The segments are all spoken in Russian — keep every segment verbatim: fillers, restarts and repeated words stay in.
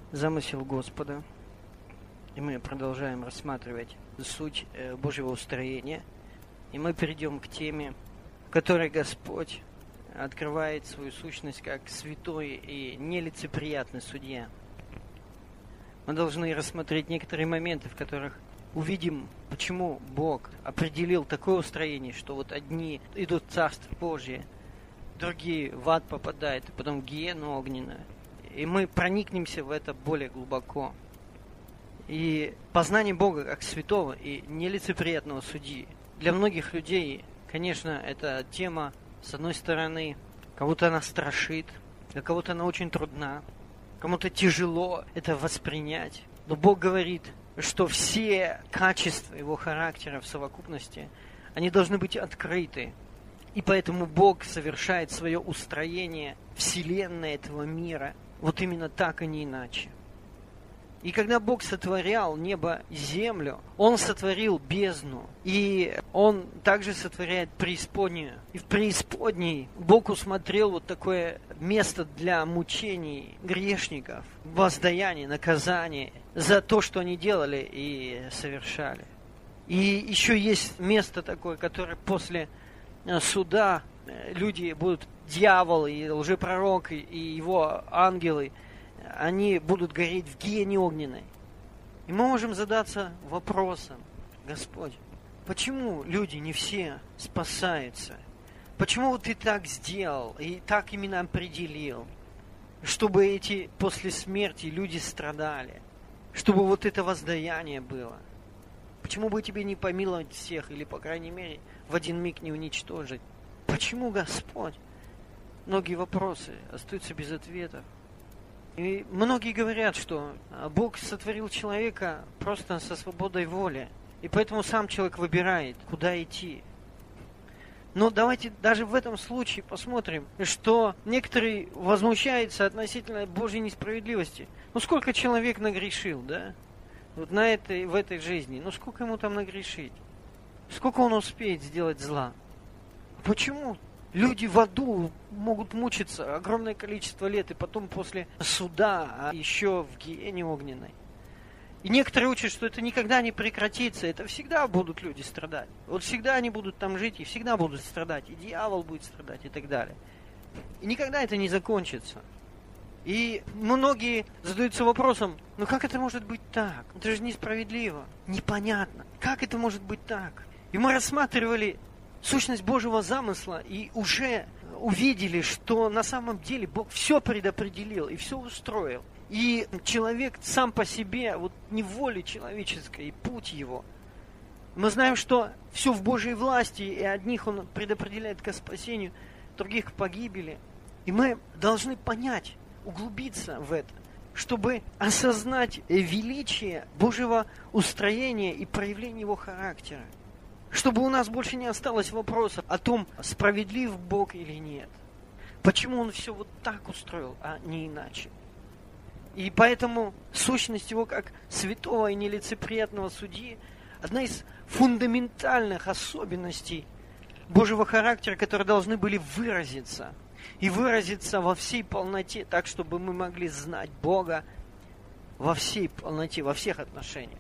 замысел Господа, и мы продолжаем рассматривать суть Божьего устроения, и мы перейдем к теме, в которой Господь открывает свою сущность как святой и нелицеприятный судья. Мы должны рассмотреть некоторые моменты, в которых увидим, почему Бог определил такое устроение, что вот одни идут в Царство Божие, другие в ад попадают, и потом в гиену огненную. И мы проникнемся в это более глубоко. И познание Бога как святого и нелицеприятного судьи. Для многих людей, конечно, эта тема, с одной стороны, кого-то она страшит, для кого-то она очень трудна, кому-то тяжело это воспринять. Но Бог говорит, что все качества Его характера в совокупности, они должны быть открыты. И поэтому Бог совершает свое устроение вселенной этого мира вот именно так, а не иначе. И когда Бог сотворял небо и землю, Он сотворил бездну. И Он также сотворяет преисподнюю. И в преисподней Бог усмотрел вот такое место для мучений грешников, воздаяния, наказания за то, что они делали и совершали. И еще есть место такое, которое после суда люди будут, дьявол и лжепророк, и его ангелы, они будут гореть в гиене огненной. И мы можем задаться вопросом: Господь, почему люди не все спасаются? Почему вот Ты так сделал и так именно определил, чтобы эти после смерти люди страдали, чтобы вот это воздаяние было? Почему бы Тебе не помиловать всех, или, по крайней мере, в один миг не уничтожить? Почему, Господь? Многие вопросы остаются без ответов. И многие говорят, что Бог сотворил человека просто со свободой воли, и поэтому сам человек выбирает, куда идти. Но давайте даже в этом случае посмотрим, что некоторые возмущаются относительно Божьей несправедливости. Ну сколько человек нагрешил, да? Вот на этой, в этой жизни. Ну сколько ему там нагрешить? Сколько он успеет сделать зла? Почему люди в аду могут мучиться огромное количество лет, и потом после суда, а еще в гиене огненной? И некоторые учат, что это никогда не прекратится, это всегда будут люди страдать. Вот всегда они будут там жить, и всегда будут страдать, и дьявол будет страдать, и так далее. И никогда это не закончится. И многие задаются вопросом: ну как это может быть так? Это же несправедливо, непонятно. Как это может быть так? И мы рассматривали сущность Божьего замысла и уже увидели, что на самом деле Бог все предопределил и все устроил. И человек сам по себе, вот не в воле человеческой, путь его. Мы знаем, что все в Божьей власти, и одних Он предопределяет к спасению, других к погибели. И мы должны понять, углубиться в это, чтобы осознать величие Божьего устроения и проявления Его характера. Чтобы у нас больше не осталось вопросов о том, справедлив Бог или нет. Почему Он все вот так устроил, а не иначе. И поэтому сущность Его как святого и нелицеприятного судьи одна из фундаментальных особенностей Божьего характера, которые должны были выразиться. И выразиться во всей полноте, так, чтобы мы могли знать Бога во всей полноте, во всех отношениях.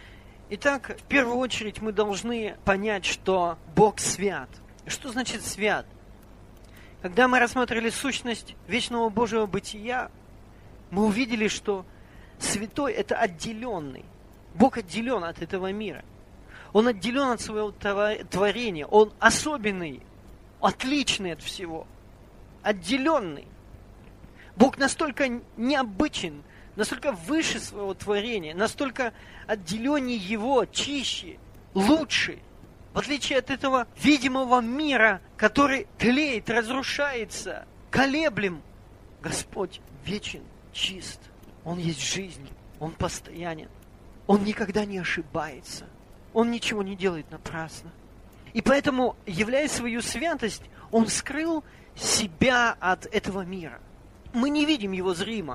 Итак, в первую очередь мы должны понять, что Бог свят. Что значит свят? Когда мы рассмотрели сущность вечного Божьего бытия, мы увидели, что святой – это отделенный. Бог отделен от этого мира. Он отделен от своего творения. Он особенный, отличный от всего. Отделенный. Бог настолько необычен, настолько выше своего творения, настолько отделеннее Его, чище, лучше. В отличие от этого видимого мира, который тлеет, разрушается, колеблем, Господь вечен, чист. Он есть жизнь, Он постоянен. Он никогда не ошибается. Он ничего не делает напрасно. И поэтому, являя свою святость, Он скрыл себя от этого мира. Мы не видим Его зримо.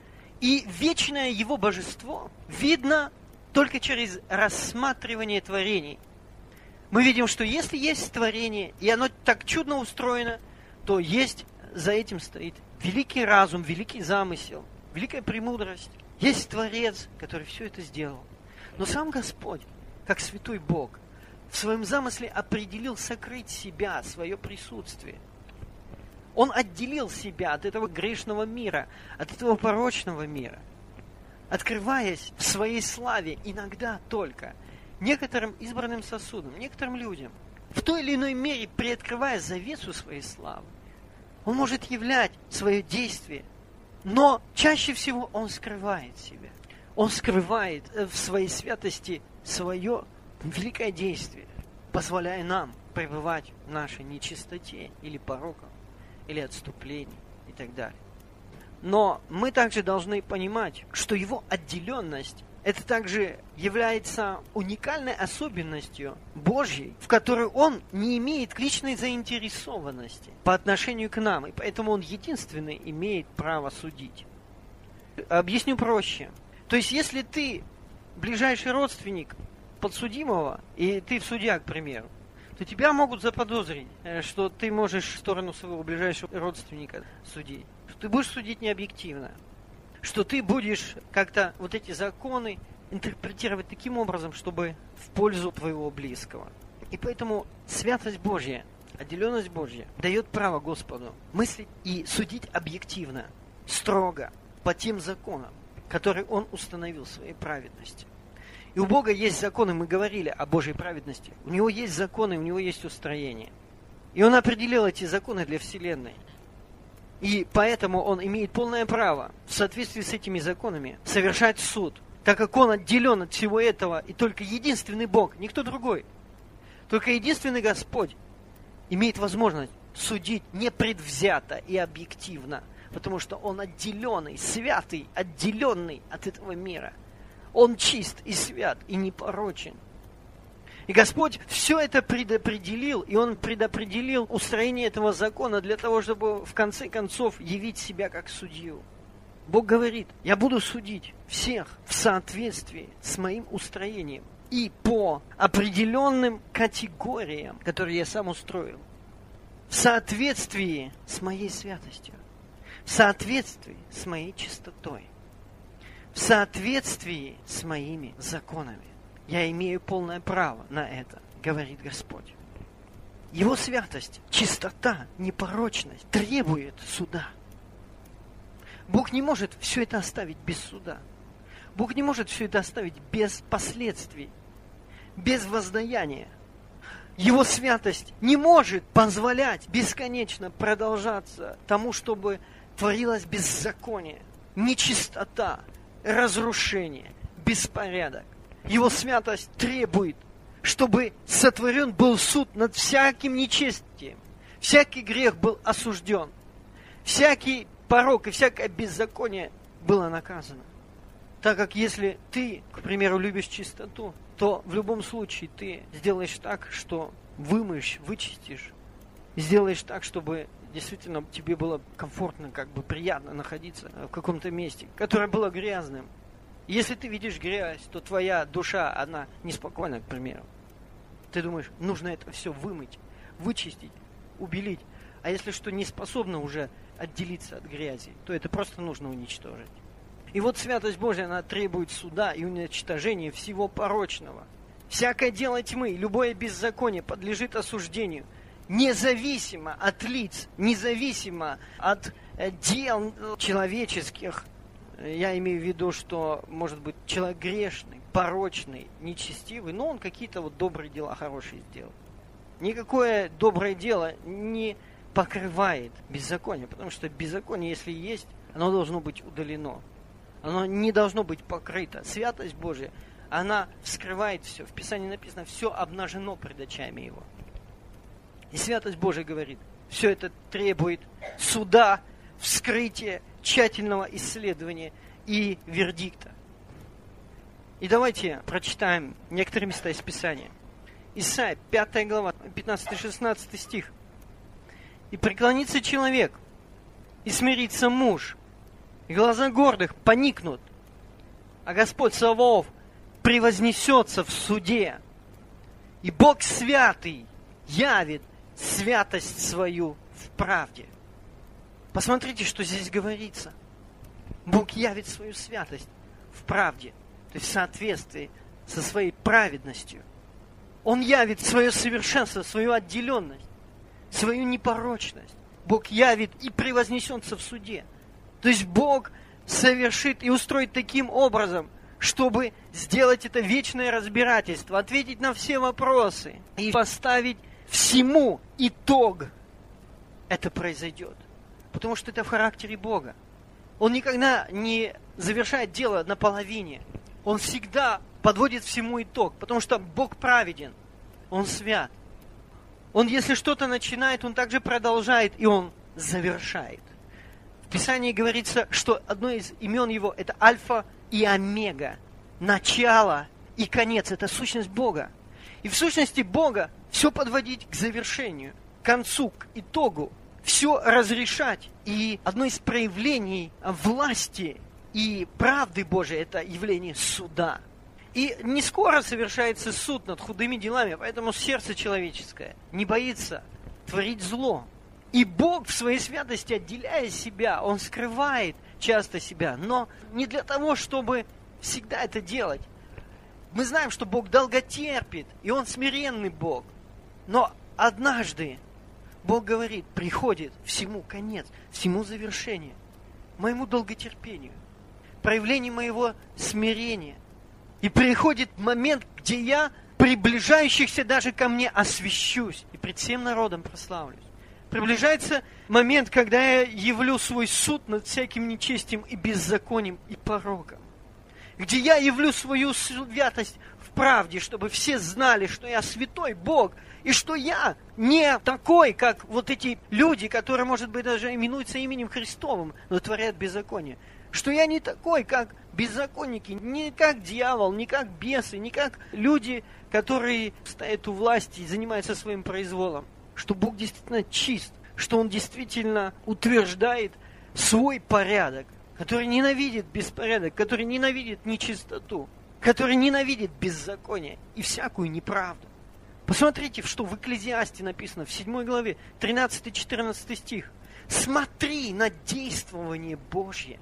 И вечное Его божество видно только через рассматривание творений. Мы видим, что если есть творение, и оно так чудно устроено, то есть за этим стоит великий разум, великий замысел. великая премудрость, есть Творец, который все это сделал. Но сам Господь, как святой Бог, в своем замысле определил сокрыть себя, свое присутствие. Он отделил себя от этого грешного мира, от этого порочного мира, открываясь в своей славе иногда только некоторым избранным сосудам, некоторым людям, в той или иной мере приоткрывая завесу своей славы. Он может являть свое действие, но чаще всего он скрывает себя. Он скрывает в своей святости свое великое действие, позволяя нам пребывать в нашей нечистоте или пороках, или отступлений и так далее. Но мы также должны понимать, что его отделенность это также является уникальной особенностью Божьей, в которой он не имеет личной заинтересованности по отношению к нам, и поэтому он единственный имеет право судить. Объясню проще. То есть, если ты ближайший родственник подсудимого, и ты в судья, к примеру, то тебя могут заподозрить, что ты можешь в сторону своего ближайшего родственника судить, что ты будешь судить необъективно, что ты будешь как-то вот эти законы интерпретировать таким образом, чтобы в пользу твоего близкого. И поэтому святость Божья, отделенность Божья дает право Господу мыслить и судить объективно, строго, по тем законам, которые Он установил в своей праведности. И у Бога есть законы, мы говорили о Божьей праведности. У Него есть законы, у Него есть устроение. И Он определил эти законы для Вселенной. И поэтому Он имеет полное право в соответствии с этими законами совершать суд, так как Он отделен от всего этого, и только единственный Бог, никто другой, только единственный Господь имеет возможность судить непредвзято и объективно, потому что Он отделенный, святый, отделенный от этого мира. Он чист и свят, и непорочен. И Господь все это предопределил, и Он предопределил устроение этого закона для того, чтобы в конце концов явить себя как судью. Бог говорит, я буду судить всех в соответствии с моим устроением и по определенным категориям, которые я сам устроил, в соответствии с моей святостью, в соответствии с моей чистотой, в соответствии с моими законами. Я имею полное право на это, говорит Господь. Его святость, чистота, непорочность требует суда. Бог не может все это оставить без суда. Бог не может все это оставить без последствий, без воздаяния. Его святость не может позволять бесконечно продолжаться тому, чтобы творилось беззаконие, нечистота, разрушение, беспорядок. Его святость требует, чтобы сотворен был суд над всяким нечестием. Всякий грех был осужден. Всякий порок и всякое беззаконие было наказано. Так как если ты, к примеру, любишь чистоту, то в любом случае ты сделаешь так, что вымоешь, вычистишь. Сделаешь так, чтобы действительно тебе было комфортно, как бы приятно находиться в каком-то месте, которое было грязным. Если ты видишь грязь, то твоя душа, она неспокойна, к примеру. Ты думаешь, нужно это все вымыть, вычистить, убелить. А если что не способно уже отделиться от грязи, то это просто нужно уничтожить. И вот святость Божья, она требует суда и уничтожения всего порочного. Всякое дело тьмы, любое беззаконие подлежит осуждению, независимо от лиц, независимо от дел человеческих. Я имею в виду, что, может быть, человек грешный, порочный, нечестивый, но он какие-то вот добрые дела хорошие сделал. Никакое доброе дело не покрывает беззаконие, потому что беззаконие, если есть, оно должно быть удалено. Оно не должно быть покрыто. Святость Божья, она вскрывает все. В Писании написано, все обнажено пред очами Его. И святость Божья говорит, все это требует суда, вскрытия, тщательного исследования и вердикта. И давайте прочитаем некоторые места из Писания. Исайя, пятая глава, пятнадцатый-шестнадцатый стих. «И преклонится человек, и смирится муж, и глаза гордых поникнут, а Господь Саваоф превознесется в суде, и Бог святый явит святость свою в правде». Посмотрите, что здесь говорится. Бог явит свою святость в правде, то есть в соответствии со своей праведностью. Он явит свое совершенство, свою отделенность, свою непорочность. Бог явит и превознесется в суде. То есть Бог совершит и устроит таким образом, чтобы сделать это вечное разбирательство, ответить на все вопросы и поставить всему итог. Это произойдет. Потому что это в характере Бога. Он никогда не завершает дело наполовине. Он всегда подводит всему итог, потому что Бог праведен. Он свят. Он, если что-то начинает, Он также продолжает, и Он завершает. В Писании говорится, что одно из имен Его – это Альфа и Омега. Начало и конец – это сущность Бога. И в сущности Бога все подводить к завершению, к концу, к итогу. Все разрешать. И одно из проявлений власти и правды Божией – это явление суда. И не скоро совершается суд над худыми делами, поэтому сердце человеческое не боится творить зло. И Бог в своей святости, отделяя себя, Он скрывает часто себя, но не для того, чтобы всегда это делать. Мы знаем, что Бог долготерпит, и Он смиренный Бог. Но однажды Бог говорит, приходит всему конец, всему завершение, моему долготерпению, проявлению моего смирения. И приходит момент, где я приближающихся даже ко мне освящусь и пред всем народом прославлюсь. Приближается момент, когда я явлю свой суд над всяким нечестием и беззаконием и пороком. Где я явлю свою святость в правде, чтобы все знали, что я святой Бог, и что я не такой, как вот эти люди, которые, может быть, даже именуются именем Христовым, но творят беззаконие. Что я не такой, как беззаконники, не как дьявол, не как бесы, не как люди, которые стоят у власти и занимаются своим произволом. Что Бог действительно чист, что Он действительно утверждает свой порядок, который ненавидит беспорядок, который ненавидит нечистоту, который ненавидит беззаконие и всякую неправду. Посмотрите, что в Экклезиасте написано в седьмой главе, тринадцатый-четырнадцатый стих. «Смотри на действование Божье.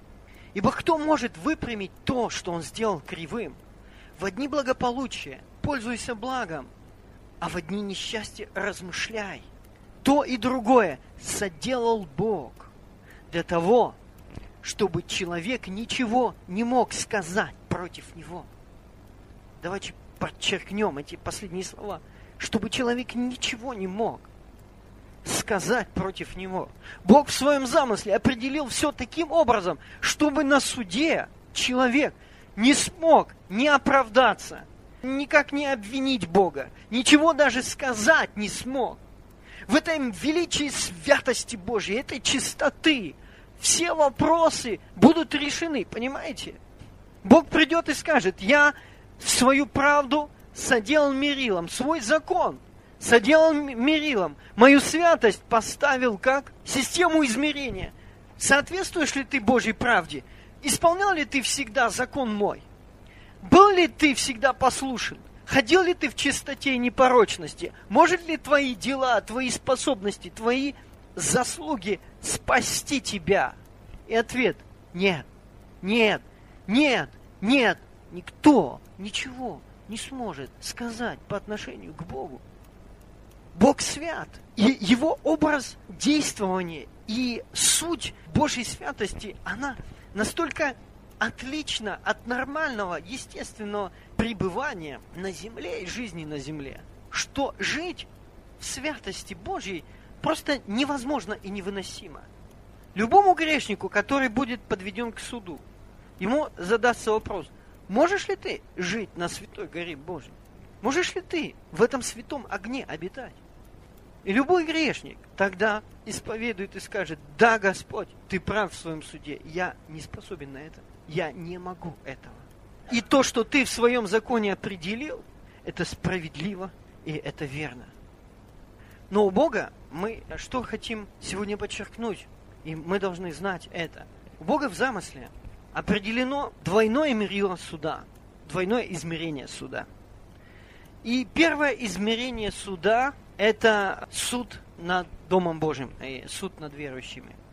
Ибо кто может выпрямить то, что Он сделал кривым? В дни благополучия пользуйся благом, а в дни несчастья размышляй. То и другое соделал Бог для того, чтобы человек ничего не мог сказать против Него». Давайте подчеркнем эти последние слова. Чтобы человек ничего не мог сказать против Него. Бог в своем замысле определил все таким образом, чтобы на суде человек не смог не оправдаться, никак не обвинить Бога, ничего даже сказать не смог. В этом величии святости Божьей, этой чистоты, все вопросы будут решены, понимаете? Бог придет и скажет: я свою правду соделал мерилом, свой закон соделал мерилом, мою святость поставил как систему измерения. Соответствуешь ли ты Божьей правде? Исполнял ли ты всегда закон мой? Был ли ты всегда послушен? Ходил ли ты в чистоте и непорочности? Может ли твои дела, твои способности, твои заслуги спасти тебя? И ответ: нет, нет, нет, нет. Никто ничего не сможет сказать по отношению к Богу. Бог свят. И Его образ действования и суть Божьей святости, она настолько отлична от нормального, естественного пребывания на земле и жизни на земле, что жить в святости Божьей просто невозможно и невыносимо. Любому грешнику, который будет подведен к суду, ему задастся вопрос: можешь ли ты жить на святой горе Божьей? Можешь ли ты в этом святом огне обитать? И любой грешник тогда исповедует и скажет: да, Господь, ты прав в своем суде, я не способен на это, я не могу этого. И то, что ты в своем законе определил, это справедливо и это верно. Но у Бога мы что хотим сегодня подчеркнуть, и мы должны знать это. У Бога в замысле определено двойное мерило суда, двойное измерение суда. И первое измерение суда – это суд над Домом Божьим, и суд над верующими.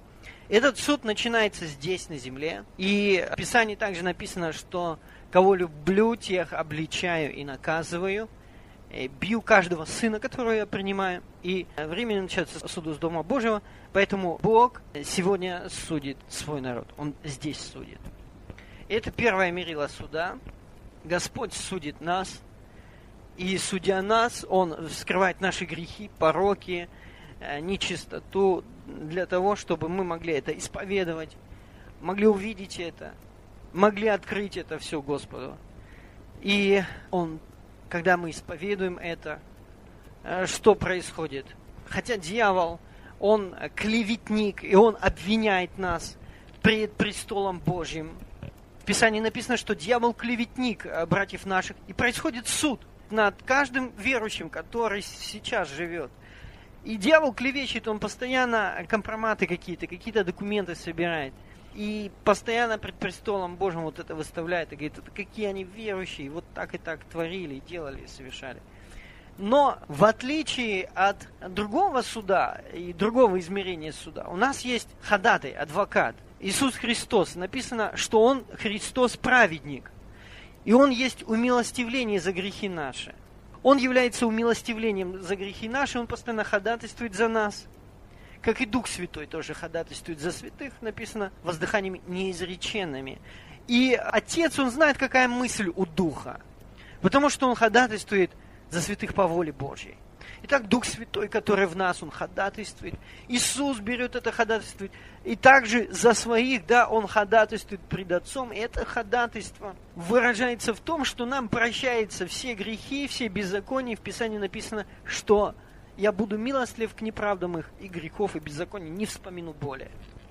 Этот суд начинается здесь, на земле. И в Писании также написано, что кого люблю, тех обличаю и наказываю. Бью каждого сына, которого я принимаю. И время начинается суду с Дома Божьего. Поэтому Бог сегодня судит свой народ. Он здесь судит. И это первое мерило суда. Господь судит нас. И судя нас, Он вскрывает наши грехи, пороки, нечистоту, для того, чтобы мы могли это исповедовать, могли увидеть это, могли открыть это все Господу. И Он, когда мы исповедуем это, что происходит? Хотя дьявол, он клеветник, и он обвиняет нас пред престолом Божьим. В Писании написано, что дьявол клеветник братьев наших, и происходит суд над каждым верующим, который сейчас живет. И дьявол клевещет, он постоянно компроматы какие-то, какие-то документы собирает. И постоянно пред престолом Божьим вот это выставляет. И говорит, это какие они верующие, вот так и так творили, делали, совершали. Но в отличие от другого суда и другого измерения суда, у нас есть ходатай, адвокат. Иисус Христос. Написано, что Он Христос праведник. И Он есть умилостивление за грехи наши. Он является умилостивлением за грехи наши, Он постоянно ходатайствует за нас. Как и Дух Святой тоже ходатайствует за святых, написано, воздыханиями неизреченными. И Отец, Он знает, какая мысль у Духа. Потому что Он ходатайствует за святых по воле Божьей. Итак, Дух Святой, который в нас, Он ходатайствует. Иисус берет это ходатайствует. И также за своих, да, Он ходатайствует пред Отцом. И это ходатайство выражается в том, что нам прощаются все грехи, все беззакония. В Писании написано, что я буду милостлив к неправдам их, и грехов, и беззаконий не вспомину более.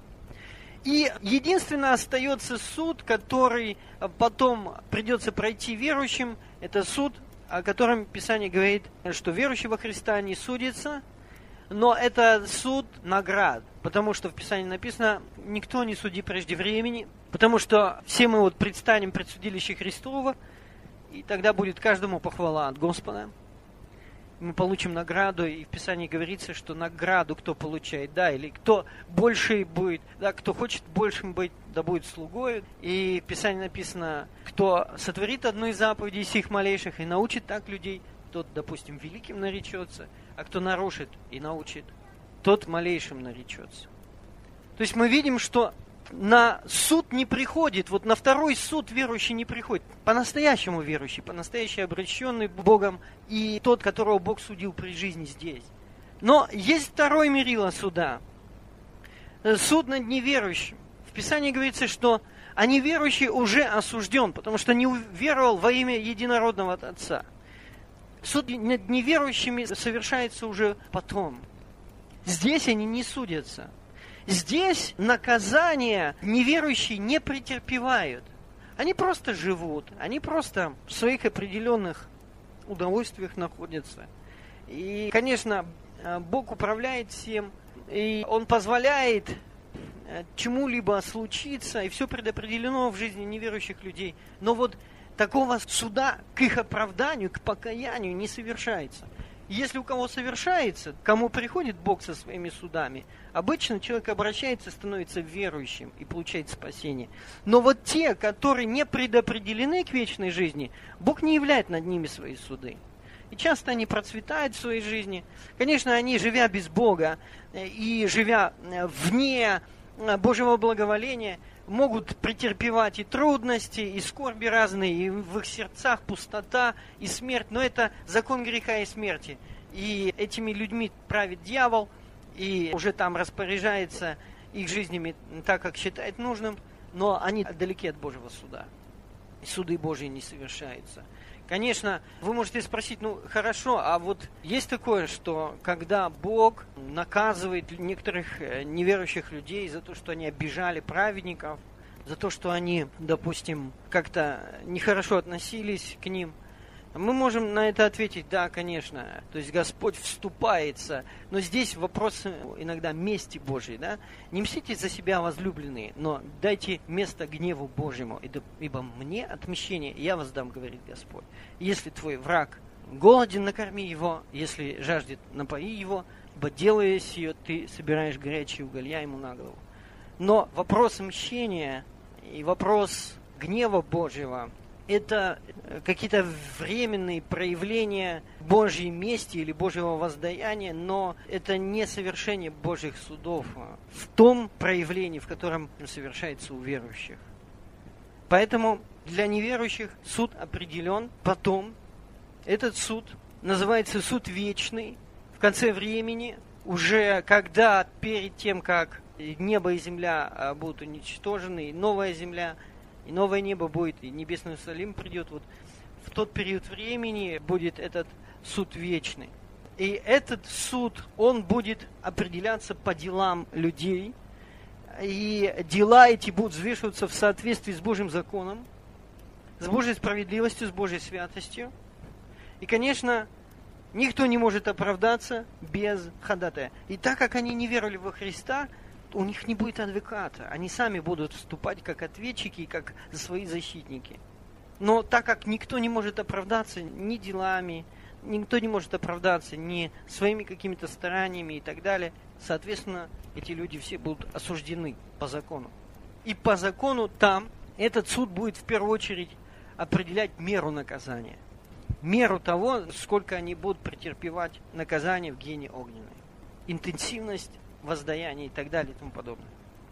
И единственно остается суд, который потом придется пройти верующим. Это суд, о котором Писание говорит, что верующий во Христа не судится, но это суд наград, потому что в Писании написано, никто не суди прежде времени, потому что все мы вот предстанем пред судилище Христово, и тогда будет каждому похвала от Господа. Мы получим награду, и в Писании говорится, что награду кто получает, да, или кто больше будет, да, кто хочет большим быть, да будет слугою. И в Писании написано, кто сотворит одну из заповедей сих малейших и научит так людей, тот, допустим, великим наречется, а кто нарушит и научит, тот малейшим наречется. То есть мы видим, что на суд не приходит, вот на второй суд верующий не приходит. По-настоящему верующий, по-настоящему обращенный Богом и тот, которого Бог судил при жизни здесь. Но есть второй мерило суда. Суд над неверующим. В Писании говорится, что а неверующий уже осужден, потому что не уверовал во имя единородного от Отца. Суд над неверующими совершается уже потом. Здесь они не судятся. Здесь наказание неверующие не претерпевают. Они просто живут, они просто в своих определенных удовольствиях находятся. И, конечно, Бог управляет всем, и Он позволяет чему-либо случиться, и все предопределено в жизни неверующих людей. Но вот такого суда к их оправданию, к покаянию не совершается. Если у кого совершается, кому приходит Бог со своими судами, обычно человек обращается, становится верующим и получает спасение. Но вот те, которые не предопределены к вечной жизни, Бог не являет над ними свои суды. И часто они процветают в своей жизни. Конечно, они, живя без Бога и живя вне Божьего благоволения, могут претерпевать и трудности, и скорби разные, и в их сердцах пустота и смерть. Но это закон греха и смерти. И этими людьми правит дьявол, и уже там распоряжается их жизнями так, как считает нужным, но они далеки от Божьего суда. Суды Божьи не совершаются. Конечно, вы можете спросить, ну хорошо, а вот есть такое, что когда Бог наказывает некоторых неверующих людей за то, что они обижали праведников, за то, что они, допустим, как-то нехорошо относились к ним, мы можем на это ответить, да, конечно, то есть Господь вступается, но здесь вопрос иногда мести Божьей, да, не мстите за себя, возлюбленные, но дайте место гневу Божьему, ибо мне отмщение я воздам, говорит Господь. Если твой враг голоден, накорми его, если жаждет, напои его, ибо делая сие, ты собираешь горячие уголья ему на голову. Но вопрос мщения и вопрос гнева Божьего – это какие-то временные проявления Божьей мести или Божьего воздаяния, но это не совершение Божьих судов в том проявлении, в котором совершается у верующих. Поэтому для неверующих суд определен потом. Этот суд называется суд вечный в конце времени, уже когда перед тем, как небо и земля будут уничтожены, и новая земля, и новое небо будет, и небесный Иерусалим придет, вот в тот период времени будет этот суд вечный. И этот суд, он будет определяться по делам людей, и дела эти будут взвешиваться в соответствии с Божьим законом, с Божьей справедливостью, с Божьей святостью. И, конечно, никто не может оправдаться без ходатая. И так как они не веровали во Христа, у них не будет адвоката. Они сами будут вступать как ответчики, как свои защитники. Но так как никто не может оправдаться ни делами, никто не может оправдаться ни своими какими-то стараниями и так далее, соответственно, эти люди все будут осуждены по закону. И по закону там этот суд будет в первую очередь определять меру наказания. Меру того, сколько они будут претерпевать наказание в гиене огненной. Интенсивность воздаяния и так далее и тому подобное.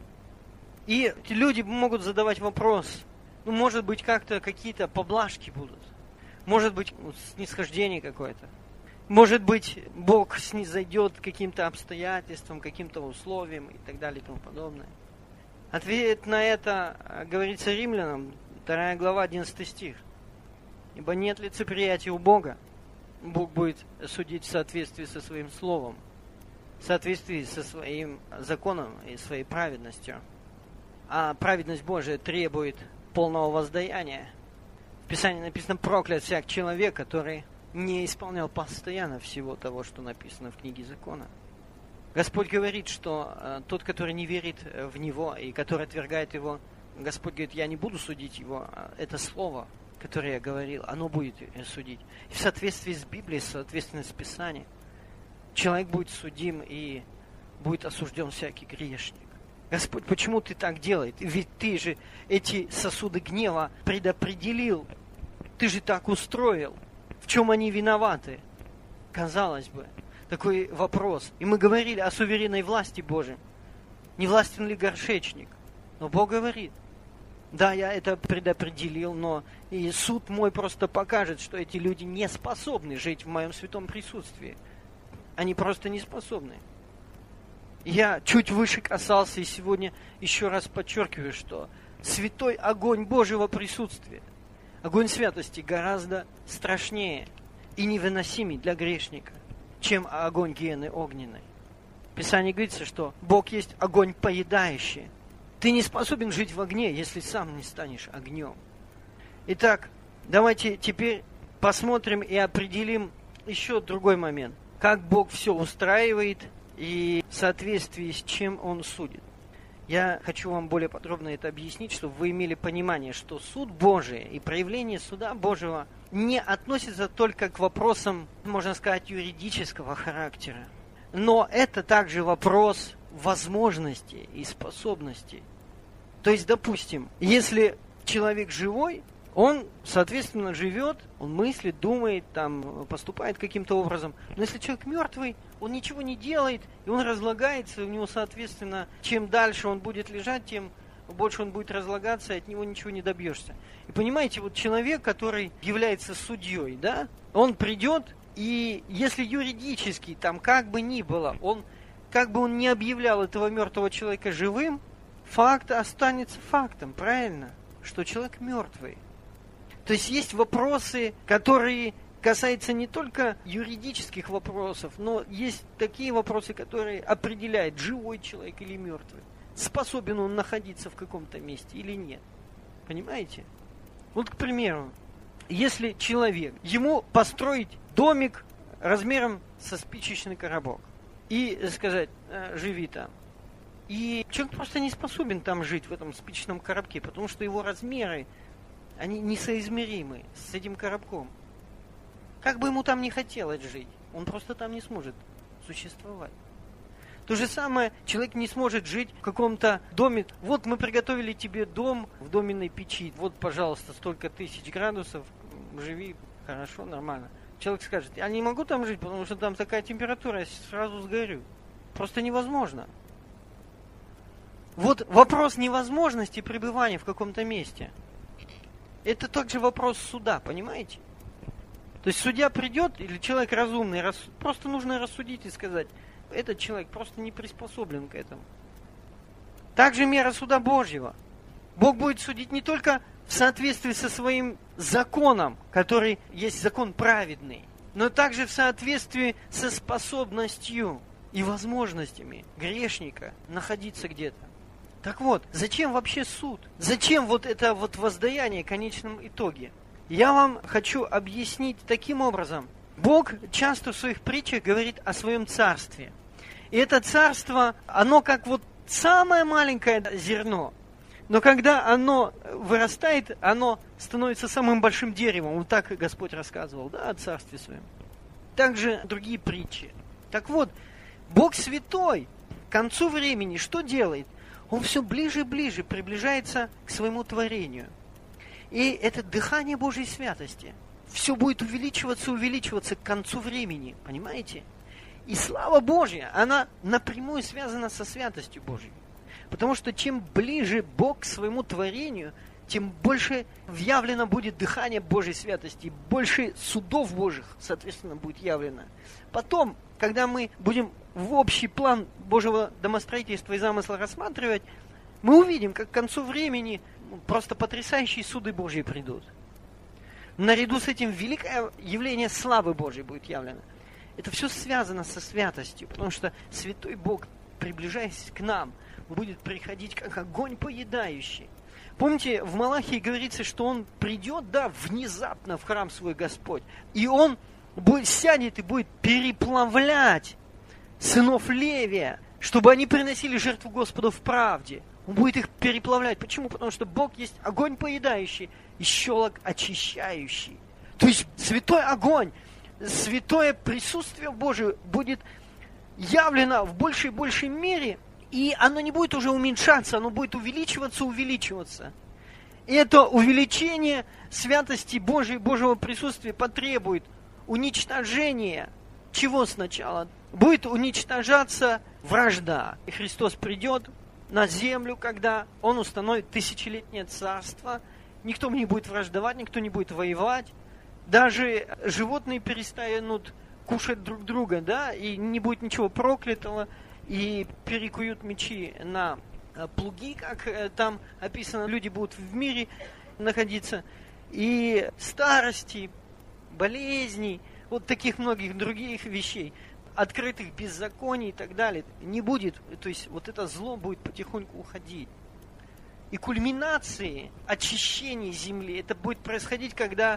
И эти люди могут задавать вопрос, ну, может быть, как-то какие-то поблажки будут. Может быть, снисхождение какое-то. Может быть, Бог снизойдет к каким-то обстоятельствам, каким-то условиям и так далее и тому подобное. Ответ на это говорится Римлянам, вторая глава, одиннадцатый стих. Ибо нет лицеприятия у Бога. Бог будет судить в соответствии со своим словом, в соответствии со своим законом и своей праведностью. А праведность Божия требует полного воздаяния. В Писании написано: проклят всяк человек, который не исполнял постоянно всего того, что написано в книге закона. Господь говорит, что э, тот, который не верит в Него и который отвергает Его, Господь говорит: я не буду судить его. Это слово, которое я говорил, оно будет судить. И в соответствии с Библией, в соответствии с Писанием, человек будет судим и будет осужден всякий грешник. Господь, почему ты так делаешь? Ведь ты же эти сосуды гнева предопределил. Ты же так устроил. В чем они виноваты? Казалось бы, такой вопрос. И мы говорили о суверенной власти Божьей. Не властен ли горшечник? Но Бог говорит: да, я это предопределил, но и суд мой просто покажет, что эти люди не способны жить в моем святом присутствии. Они просто не способны. Я чуть выше касался и сегодня еще раз подчеркиваю, что святой огонь Божьего присутствия, огонь святости гораздо страшнее и невыносимее для грешника, чем огонь гиены огненной. В Писании говорится, что Бог есть огонь поедающий. Ты не способен жить в огне, если сам не станешь огнем. Итак, давайте теперь посмотрим и определим еще другой момент. Как Бог все устраивает и в соответствии с чем Он судит. Я хочу вам более подробно это объяснить, чтобы вы имели понимание, что суд Божий и проявление суда Божьего не относится только к вопросам, можно сказать, юридического характера. Но это также вопрос возможностей и способностей. То есть, допустим, если человек живой, он, соответственно, живет, он мыслит, думает, там, поступает каким-то образом. Но если человек мертвый, он ничего не делает, и он разлагается, у него, соответственно, чем дальше он будет лежать, тем больше он будет разлагаться, и от него ничего не добьешься. И понимаете, вот человек, который является судьей, да, он придет, и если юридически, там, как бы ни было, он, как бы он ни объявлял этого мертвого человека живым, факт останется фактом, правильно? Что человек мертвый. То есть есть вопросы, которые касаются не только юридических вопросов, но есть такие вопросы, которые определяют, живой человек или мертвый. Способен он находиться в каком-то месте или нет. Понимаете? Вот, к примеру, если человек, ему построить домик размером со спичечный коробок и сказать: живи там. И человек просто не способен там жить, в этом спичечном коробке, потому что его размеры, они несоизмеримы с этим коробком. Как бы ему там не хотелось жить, он просто там не сможет существовать. То же самое, человек не сможет жить в каком-то доме. Вот мы приготовили тебе дом в доменной печи. Вот, пожалуйста, столько тысяч градусов. Живи хорошо, нормально. Человек скажет, я не могу там жить, потому что там такая температура, я сразу сгорю. Просто невозможно. Вот вопрос невозможности пребывания в каком-то месте. Это также вопрос суда, понимаете? То есть судья придет, или человек разумный, рас... просто нужно рассудить и сказать, этот человек просто не приспособлен к этому. Также мера суда Божьего. Бог будет судить не только в соответствии со своим законом, который есть закон праведный, но также в соответствии со способностью и возможностями грешника находиться где-то. Так вот, зачем вообще суд? Зачем вот это вот воздаяние в конечном итоге? Я вам хочу объяснить таким образом. Бог часто в своих притчах говорит о своем царстве. И это царство, оно как вот самое маленькое зерно. Но когда оно вырастает, оно становится самым большим деревом. Вот так Господь рассказывал, да, о царстве своем. Также другие притчи. Так вот, Бог святой к концу времени что делает? Он все ближе и ближе приближается к своему творению. И это дыхание Божьей святости. Все будет увеличиваться, увеличиваться к концу времени. Понимаете? И слава Божья, она напрямую связана со святостью Божьей. Потому что чем ближе Бог к своему творению, тем больше явлено будет дыхание Божьей святости, больше судов Божьих, соответственно, будет явлено. Потом, когда мы будем в общий план Божьего домостроительства и замысла рассматривать, мы увидим, как к концу времени просто потрясающие суды Божьи придут. Наряду с этим великое явление славы Божьей будет явлено. Это все связано со святостью, потому что святой Бог, приближаясь к нам, будет приходить как огонь поедающий. Помните, в Малахии говорится, что Он придет, да, внезапно в храм свой Господь, и Он будет, сядет и будет переплавлять сынов Левия, чтобы они приносили жертву Господу в правде. Он будет их переплавлять. Почему? Потому что Бог есть огонь поедающий и щелок очищающий. То есть святой огонь, святое присутствие Божие будет явлено в большей и большей мере, и оно не будет уже уменьшаться, оно будет увеличиваться, увеличиваться. И это увеличение святости Божьей, Божьего присутствия потребует уничтожения. Чего сначала? Будет уничтожаться вражда. И Христос придет на землю, когда Он установит тысячелетнее царство. Никто не будет враждовать, никто не будет воевать. Даже животные перестанут кушать друг друга, да, и не будет ничего проклятого, и перекуют мечи на плуги, как там описано, люди будут в мире находиться, и старости, болезней, вот таких многих других вещей, открытых беззаконий и так далее, не будет, то есть вот это зло будет потихоньку уходить. И кульминации очищения земли, это будет происходить, когда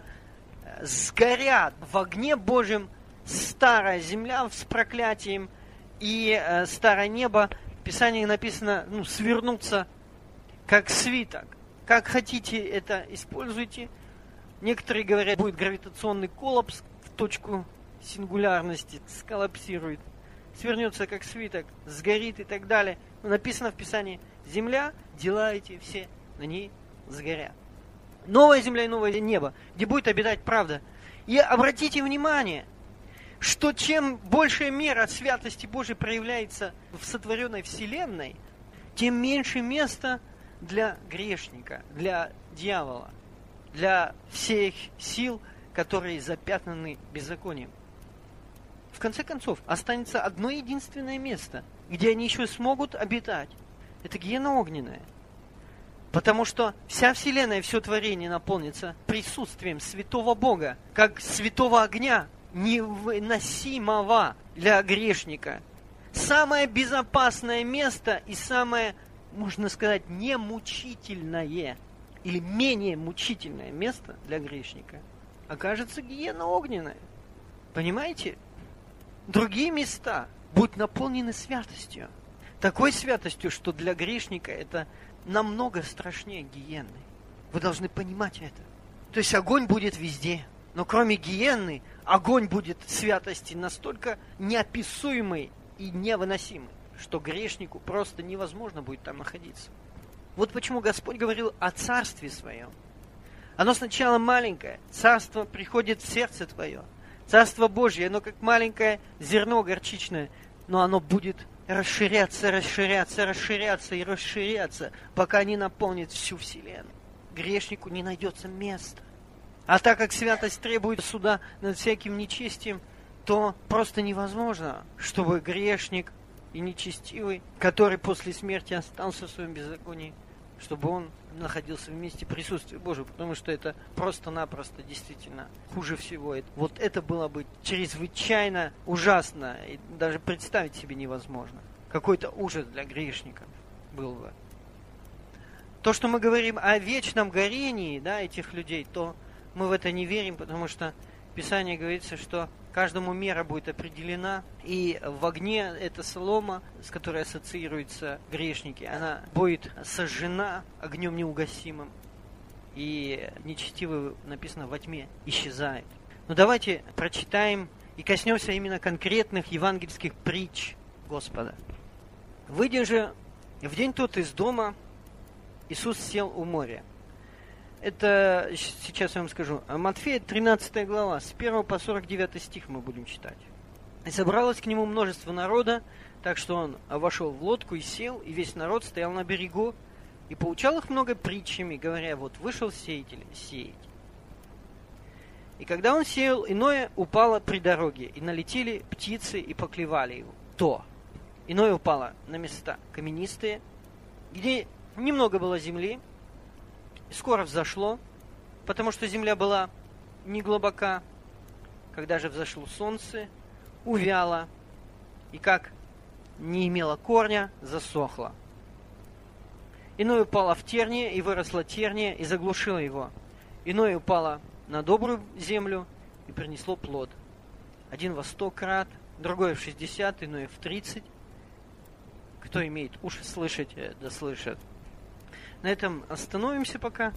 сгорят в огне Божьем старая земля с проклятием и э, старое небо. В Писании написано, ну, свернуться как свиток. Как хотите это используйте. Некоторые говорят, будет гравитационный коллапс в точку сингулярности, сколлапсирует, свернется как свиток, сгорит и так далее. Но написано в Писании, земля, дела эти все на ней сгорят. Новая земля и новое небо, где будет обитать правда. И обратите внимание, что чем большая мера святости Божией проявляется в сотворенной вселенной, тем меньше места для грешника, для дьявола, для всех сил, которые запятнаны беззаконием. В конце концов, останется одно единственное место, где они еще смогут обитать. Это гиена огненная. Потому что вся вселенная, все творение наполнится присутствием святого Бога, как святого огня, невыносимого для грешника. Самое безопасное место и самое, можно сказать, немучительное или менее мучительное место для грешника окажется гиена огненная. Понимаете? Другие места будут наполнены святостью. Такой святостью, что для грешника это намного страшнее гиены. Вы должны понимать это. То есть огонь будет везде. Но кроме гиены, огонь будет святости настолько неописуемый и невыносимый. что грешнику просто невозможно будет там находиться. Вот почему Господь говорил о царстве своем. Оно сначала маленькое, царство приходит в сердце твое. Царство Божье, оно как маленькое зерно горчичное, но оно будет расширяться, расширяться, расширяться и расширяться, пока не наполнит всю вселенную. Грешнику не найдется места. А так как святость требует суда над всяким нечестием, то просто невозможно, чтобы грешник и нечестивый, который после смерти остался в своем беззаконии, чтобы он находился в месте присутствия Божьего, потому что это просто-напросто действительно хуже всего. Вот это было бы чрезвычайно ужасно, и даже представить себе невозможно. Какой-то ужас для грешников был бы. То, что мы говорим о вечном горении, да, этих людей, то мы в это не верим, потому что в Писании говорится, что каждому мера будет определена, и в огне эта солома, с которой ассоциируются грешники, она будет сожжена огнем неугасимым, и нечестивый, написано, во тьме исчезает. Но давайте прочитаем и коснемся именно конкретных евангельских притч Господа. «Выйдя же в день тот из дома, Иисус сел у моря». Это, сейчас я вам скажу, Матфея, тринадцатая глава, с первого по сорок девятый стих мы будем читать. «И собралось к нему множество народа, так что он вошел в лодку и сел, и весь народ стоял на берегу, и поучал их много притчами, говоря, вот вышел сеятель сеять. И когда он сеял, иное упало при дороге, и налетели птицы и поклевали его. То иное упало на места каменистые, где немного было земли, скоро взошло, потому что земля была не глубока. Когда же взошло солнце, увяло, и как не имело корня, засохло. Иное упало в терние, и выросла терния, и заглушила его. Иное упало на добрую землю, и принесло плод. Один во сто крат, другое в шестьдесят, иное в тридцать. Кто имеет уши слышать, да слышит». На этом остановимся пока.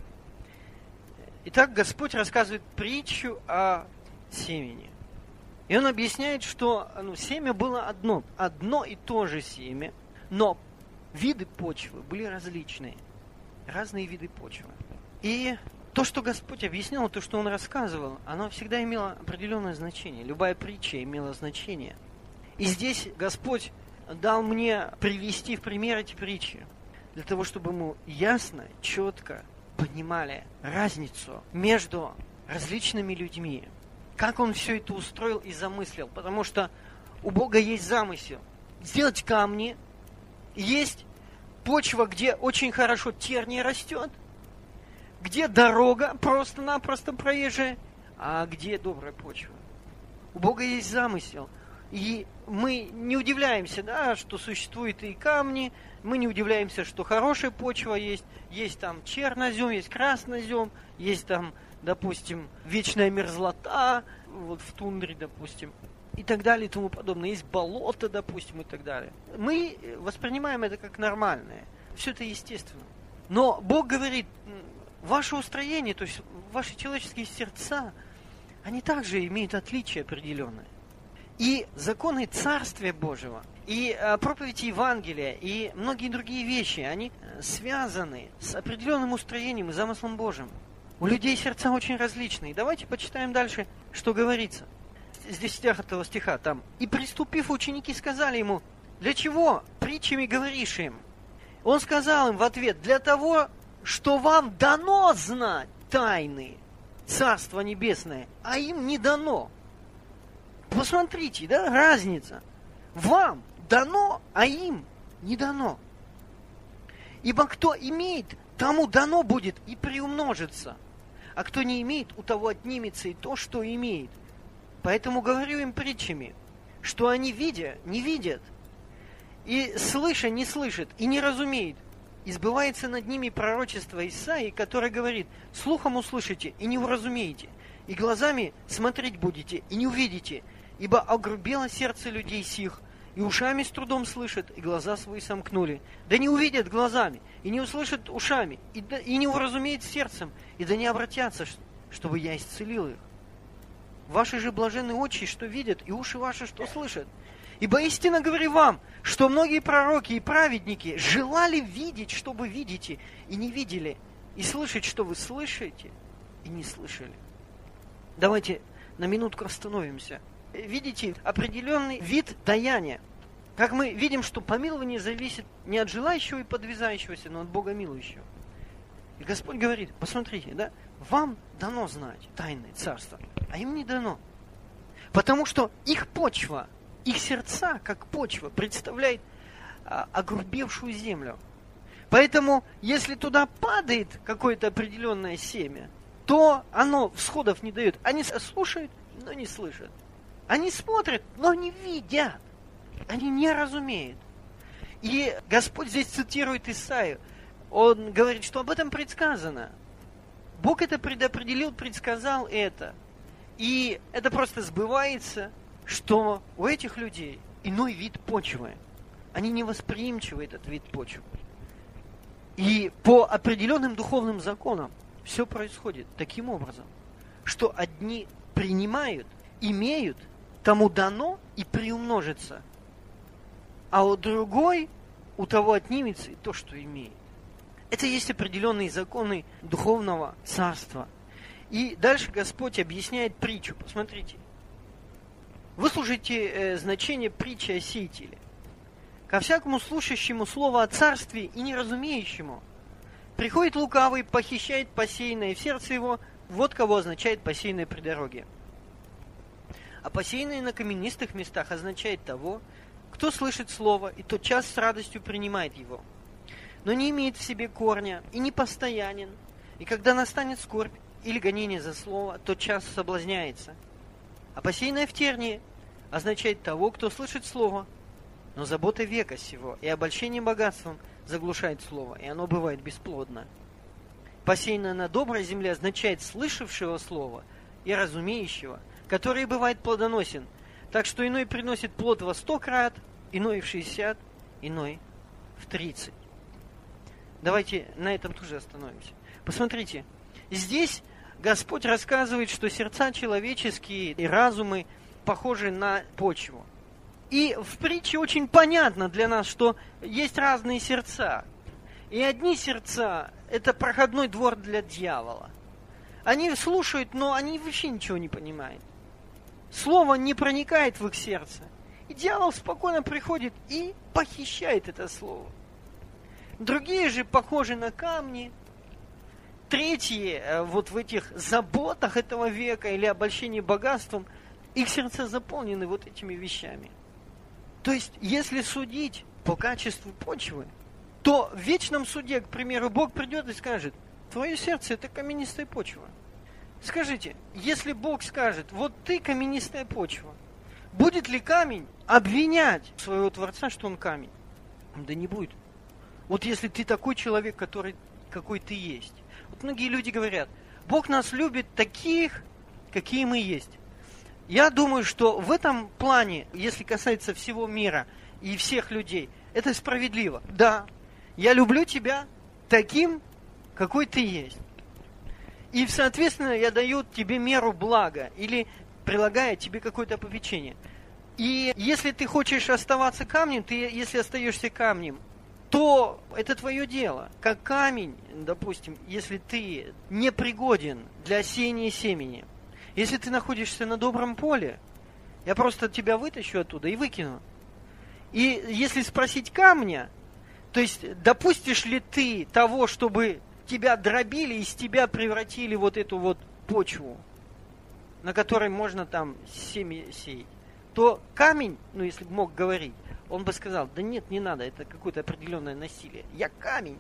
Итак, Господь рассказывает притчу о семени. И Он объясняет, что ну, семя было одно, одно и то же семя, но виды почвы были различные. Разные виды почвы. И то, что Господь объяснял, то, что Он рассказывал, оно всегда имело определенное значение. Любая притча имела значение. И здесь Господь дал мне привести в пример эти притчи, для того, чтобы мы ясно, четко понимали разницу между различными людьми. Как Он все это устроил и замыслил. Потому что у Бога есть замысел. Сделать камни. Есть почва, где очень хорошо терния растет. Где дорога просто-напросто проезжая. А где добрая почва. У Бога есть замысел. И мы не удивляемся, да, что существуют и камни, мы не удивляемся, что хорошая почва есть, есть там чернозем, есть краснозем, есть там, допустим, вечная мерзлота, вот в тундре, допустим, и так далее и тому подобное. Есть болото, допустим, и так далее. Мы воспринимаем это как нормальное. Все это естественно. Но Бог говорит, ваше устроение, то есть ваши человеческие сердца, они также имеют отличия определенные. И законы Царствия Божьего, и а, проповедь Евангелия, и многие другие вещи, они связаны с определенным устроением и замыслом Божьим. У людей сердца очень различные. Давайте почитаем дальше, что говорится. С десятого стиха там. «И приступив, ученики сказали ему, для чего притчами говоришь им?» Он сказал им в ответ, для того, что вам дано знать тайны Царства Небесное, а им не дано. Посмотрите, да, разница. Вам дано, а им не дано. Ибо кто имеет, тому дано будет и приумножится. А кто не имеет, у того отнимется и то, что имеет. Поэтому говорю им притчами, что они, видя, не видят, и слыша, не слышат, и не разумеют. И сбывается над ними пророчество Исаии, которое говорит, слухом услышите и не уразумеете, и глазами смотреть будете и не увидите, ибо огрубело сердце людей сих, и ушами с трудом слышат, и глаза свои сомкнули. Да не увидят глазами, и не услышат ушами, и, да, и не уразумеют сердцем, и да не обратятся, чтобы я исцелил их. Ваши же блаженные очи, что видят, и уши ваши, что слышат. Ибо истинно говорю вам, что многие пророки и праведники желали видеть, что вы видите, и не видели, и слышать, что вы слышите, и не слышали. Давайте на минутку остановимся. Видите, определенный вид даяния. Как мы видим, что помилование зависит не от желающего и подвязающегося, но от Бога милующего. И Господь говорит, посмотрите, да, вам дано знать тайны царства, а им не дано. Потому что их почва, их сердца, как почва, представляет а, огрубевшую землю. Поэтому, если туда падает какое-то определенное семя, то оно всходов не дает. Они слушают, но не слышат. Они смотрят, но не видят. Они не разумеют. И Господь здесь цитирует Исаию. Он говорит, что об этом предсказано. Бог это предопределил, предсказал это. И это просто сбывается, что у этих людей иной вид почвы. Они невосприимчивы, этот вид почвы. И по определенным духовным законам все происходит таким образом, что одни принимают, имеют, тому дано и приумножится, а у другой, у того отнимется и то, что имеет. Это есть определенные законы духовного царства. И дальше Господь объясняет притчу. Посмотрите. Выслушайте э, значение притчи о сеятеле. Ко всякому слушающему слово о царстве и неразумеющему приходит лукавый, похищает посеянное в сердце его, вот кого означает посеянное при дороге. А посеянное на каменистых местах означает того, кто слышит слово и тотчас с радостью принимает его, но не имеет в себе корня и не постоянен, и когда настанет скорбь или гонение за слово, тотчас соблазняется. А посеянное в тернии означает того, кто слышит слово, но забота века сего и обольщение богатством заглушает слово, и оно бывает бесплодно. Посеянное на доброй земле означает слышавшего слово и разумеющего, который бывает плодоносен, так что иной приносит плод во сто крат, иной в шестьдесят, иной в тридцать. Давайте на этом тоже остановимся. Посмотрите, здесь Господь рассказывает, что сердца человеческие и разумы похожи на почву. И в притче очень понятно для нас, что есть разные сердца. И одни сердца – это проходной двор для дьявола. Они слушают, но они вообще ничего не понимают. Слово не проникает в их сердце. И дьявол спокойно приходит и похищает это слово. Другие же похожи на камни. Третьи, вот в этих заботах этого века или обольщении богатством, их сердца заполнены вот этими вещами. То есть, если судить по качеству почвы, то в вечном суде, к примеру, Бог придет и скажет, твое сердце – это каменистая почва. Скажите, если Бог скажет, вот ты каменистая почва, будет ли камень обвинять своего Творца, что он камень? Да не будет. Вот если ты такой человек, который, какой ты есть. Вот многие люди говорят, Бог нас любит таких, какие мы есть. Я думаю, что в этом плане, если касается всего мира и всех людей, это справедливо. Да, я люблю тебя таким, какой ты есть. И, соответственно, я даю тебе меру блага или прилагая тебе какое-то попечение. И если ты хочешь оставаться камнем, ты, если остаешься камнем, то это твое дело. Как камень, допустим, если ты непригоден для сеяния семени, если ты находишься на добром поле, я просто тебя вытащу оттуда и выкину. И если спросить камня, то есть допустишь ли ты того, чтобы тебя дробили, из тебя превратили вот эту вот почву, на которой можно там семя сеять, то камень, ну если бы мог говорить, он бы сказал, да нет, не надо, это какое-то определенное насилие. Я камень.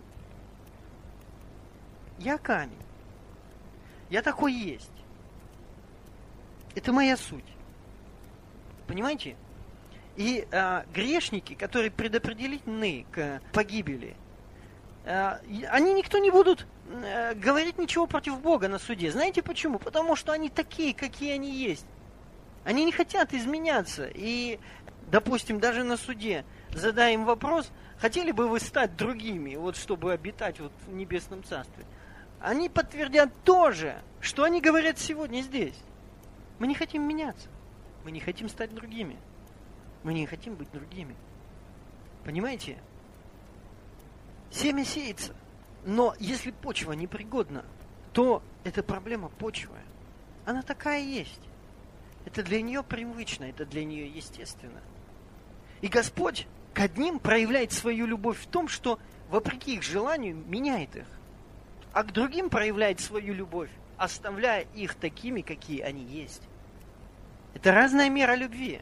Я камень. Я такой есть. Это моя суть. Понимаете? И а, грешники, которые предопределены к погибели, а, они никто не будут а, говорить ничего против Бога на суде. Знаете почему? Потому что они такие, какие они есть. Они не хотят изменяться. И, допустим, даже на суде, задая им вопрос, хотели бы вы стать другими, вот чтобы обитать вот в небесном царстве, они подтвердят то же, что они говорят сегодня здесь. Мы не хотим меняться. Мы не хотим стать другими. Мы не хотим быть другими. Понимаете? Семя сеется. Но если почва непригодна, то это проблема почвы. Она такая есть. Это для нее привычно, это для нее естественно. И Господь к одним проявляет свою любовь в том, что вопреки их желанию меняет их. А к другим проявляет свою любовь, оставляя их такими, какие они есть. Это разная мера любви.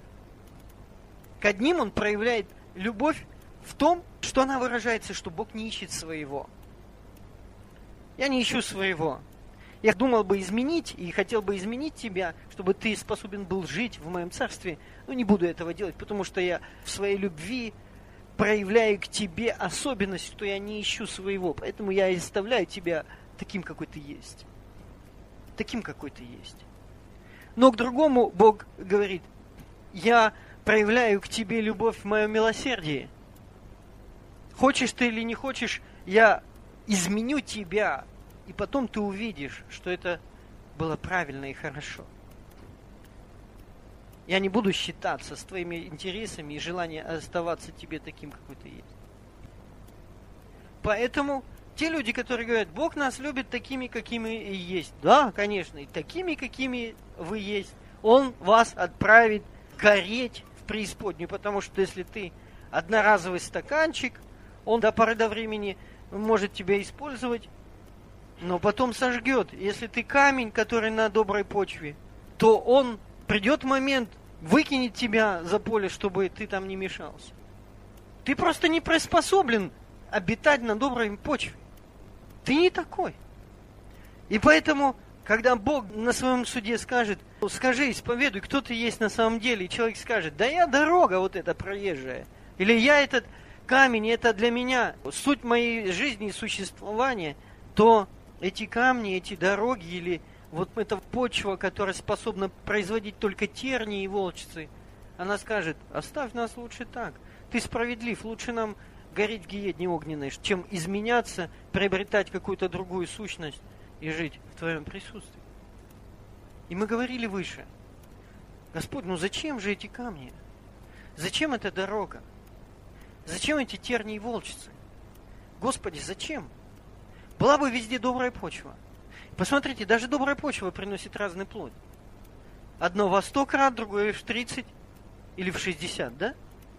К одним Он проявляет любовь в том, что она выражается, что Бог не ищет своего. Я не ищу своего. Я думал бы изменить и хотел бы изменить тебя, чтобы ты способен был жить в моем царстве. Но не буду этого делать, потому что я в своей любви проявляю к тебе особенность, что я не ищу своего. Поэтому я и оставляю тебя таким, какой ты есть. Таким, какой ты есть. Но к другому Бог говорит: я проявляю к тебе любовь в моем милосердии. Хочешь ты или не хочешь, я изменю тебя, и потом ты увидишь, что это было правильно и хорошо. Я не буду считаться с твоими интересами и желанием оставаться тебе таким, какой ты есть. Поэтому те люди, которые говорят: Бог нас любит такими, какими и есть. Да, конечно, и такими, какими вы есть. Он вас отправит гореть в преисподнюю, потому что если ты одноразовый стаканчик, он до поры до времени может тебя использовать, но потом сожгет. Если ты камень, который на доброй почве, то он придет момент, выкинет тебя за поле, чтобы ты там не мешался. Ты просто не приспособлен обитать на доброй почве. Ты не такой. И поэтому, когда Бог на своем суде скажет: скажи, исповедуй, кто ты есть на самом деле, и человек скажет: да я дорога вот эта проезжая, или я этот камень, это для меня суть моей жизни и существования, то эти камни, эти дороги, или вот эта почва, которая способна производить только тернии и волчцы, она скажет: оставь нас лучше так. Ты справедлив, лучше нам гореть в гиене огненной, чем изменяться, приобретать какую-то другую сущность и жить в Твоем присутствии. И мы говорили выше: Господь, ну зачем же эти камни? Зачем эта дорога? Зачем эти тернии и волчцы? Господи, зачем? Была бы везде добрая почва. Посмотрите, даже добрая почва приносит разный плод. Одно во сто крат, другое в тридцать или в шестьдесят, да?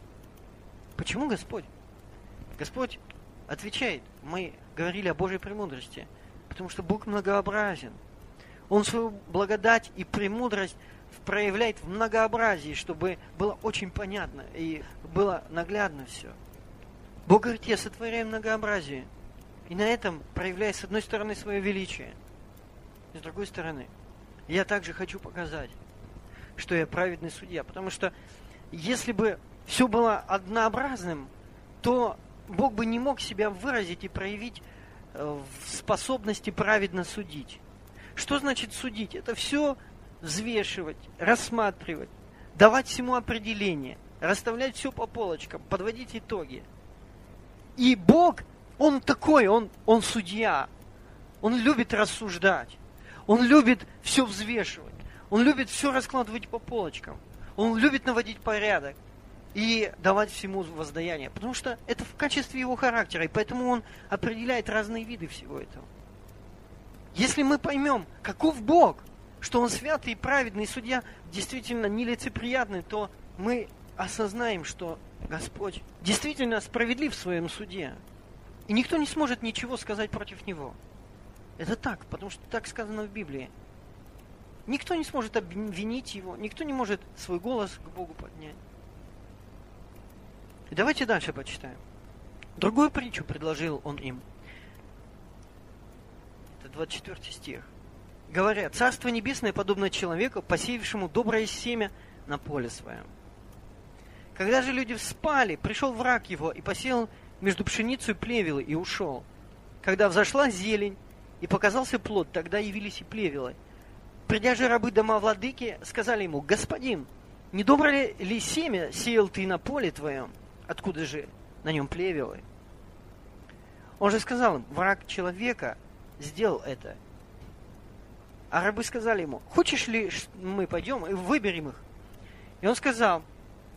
Почему Господь? Господь отвечает: мы говорили о Божьей премудрости, потому что Бог многообразен. Он свою благодать и премудрость проявляет в многообразии, чтобы было очень понятно и было наглядно все. Бог говорит: я сотворяю многообразие. И на этом проявляя с одной стороны свое величие, и с другой стороны я также хочу показать, что я праведный судья. Потому что если бы все было однообразным, то Бог бы не мог себя выразить и проявить в способности праведно судить. Что значит судить? Это все взвешивать, рассматривать, давать всему определение, расставлять все по полочкам, подводить итоги. И Бог, Он такой, Он, он судья. Он любит рассуждать. Он любит все взвешивать. Он любит все раскладывать по полочкам. Он любит наводить порядок и давать всему воздаяние. Потому что это в качестве Его характера. И поэтому Он определяет разные виды всего этого. Если мы поймем, каков Бог, что Он святый и праведный судья, действительно нелицеприятный, то мы осознаем, что Господь действительно справедлив в своем суде. И никто не сможет ничего сказать против Него. Это так, потому что так сказано в Библии. Никто не сможет обвинить Его, никто не может свой голос к Богу поднять. И давайте дальше почитаем. Другую притчу предложил Он им. Это двадцать четвёртый стих. Говоря: Царство Небесное подобно человеку, посеявшему доброе семя на поле своем. Когда же люди спали, пришел враг его и посеял между пшеницей плевелы и ушел. Когда взошла зелень и показался плод, тогда явились и плевелы. Придя же рабы дома владыки, сказали ему: Господин, не доброе ли семя сеял ты на поле твоем? Откуда же на нем плевелы? Он же сказал им: враг человека сделал это. А рабы сказали ему: хочешь ли мы пойдем и выберем их? И он сказал: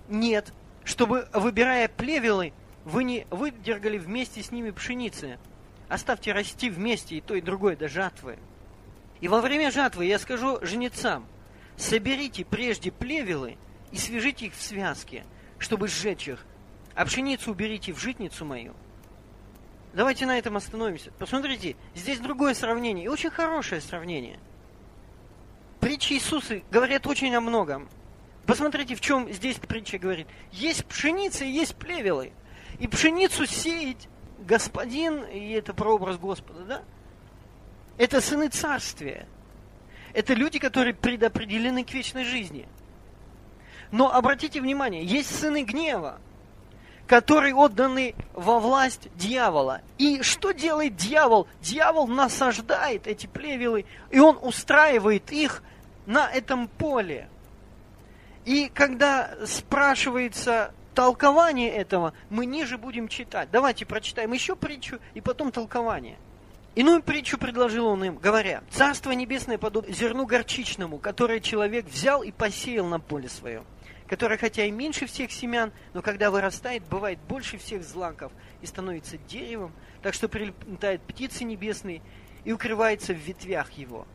Нет, чтобы, выбирая плевелы, вы не выдергали вместе с ними пшеницы. Оставьте расти вместе и то, и другое до жатвы. И во время жатвы я скажу жнецам, соберите прежде плевелы и свяжите их в связке, чтобы сжечь их, а пшеницу уберите в житницу мою. Давайте на этом остановимся. Посмотрите, здесь другое сравнение, и очень хорошее сравнение. Притчи Иисуса говорят очень о многом. Посмотрите, в чем здесь притча говорит. Есть пшеница и есть плевелы. И пшеницу сеять Господин, и это прообраз Господа, да? Это сыны царствия. Это люди, которые предопределены к вечной жизни. Но обратите внимание, есть сыны гнева, которые отданы во власть дьявола. И что делает дьявол? Дьявол насаждает эти плевелы, и он устраивает их на этом поле. И когда спрашивается толкование этого, мы ниже будем читать. Давайте прочитаем еще притчу и потом толкование. Иную притчу предложил он им, говоря: «Царство небесное подобно зерну горчичному, которое человек взял и посеял на поле свое, которое хотя и меньше всех семян, но когда вырастает, бывает больше всех злаков и становится деревом, так что прилетают птицы небесные и укрывается в ветвях его».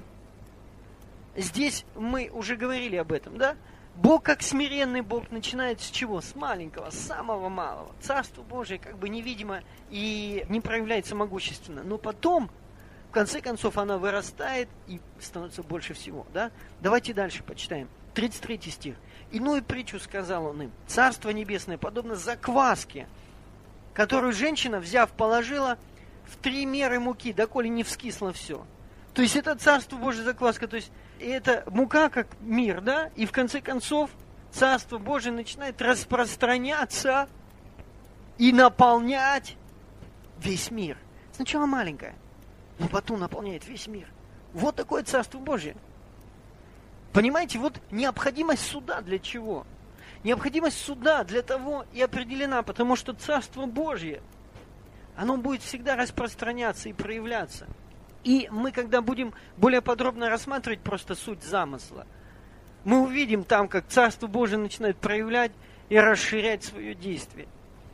Здесь мы уже говорили об этом, да? Бог, как смиренный Бог, начинает с чего? С маленького, с самого малого. Царство Божие как бы невидимо и не проявляется могущественно. Но потом, в конце концов, она вырастает и становится больше всего. Да? Давайте дальше почитаем. тридцать третий стих. «Иную притчу сказал он им: Царство небесное подобно закваске, которую женщина, взяв, положила в три меры муки, доколе не вскисло все». То есть это Царство Божие закваска, то есть это мука как мир, да? И в конце концов Царство Божие начинает распространяться и наполнять весь мир. Сначала маленькое, но потом наполняет весь мир. Вот такое Царство Божие. Понимаете, вот необходимость суда для чего? Необходимость суда для того и определена, потому что Царство Божье, оно будет всегда распространяться и проявляться. И мы, когда будем более подробно рассматривать просто суть замысла, мы увидим там, как Царство Божие начинает проявлять и расширять свое действие.